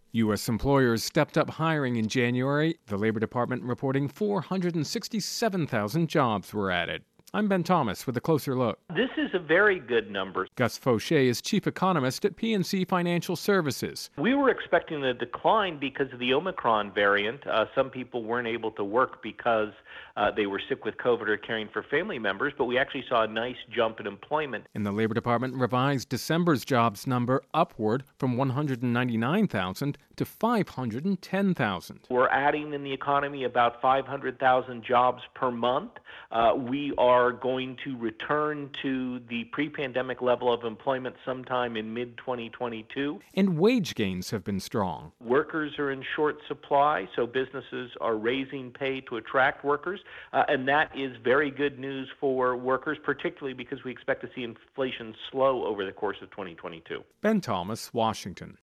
U.S. employers stepped up hiring in January, the Labor Department reporting 467,000 jobs were added. I'm Ben Thomas with a closer look. This is a very good number. Gus Fauché is chief economist at PNC Financial Services. We were expecting a decline because of the Omicron variant. Some people weren't able to work because they were sick with COVID or caring for family members, but we actually saw a nice jump in employment. And the Labor Department revised December's jobs number upward from 199,000 to 510,000. We're adding in the economy about 500,000 jobs per month. We are going to return to the pre-pandemic level of employment sometime in mid-2022. And wage gains have been strong. Workers are in short supply, so businesses are raising pay to attract workers, and that is very good news for workers, particularly because we expect to see inflation slow over the course of 2022. Ben Thomas, Washington.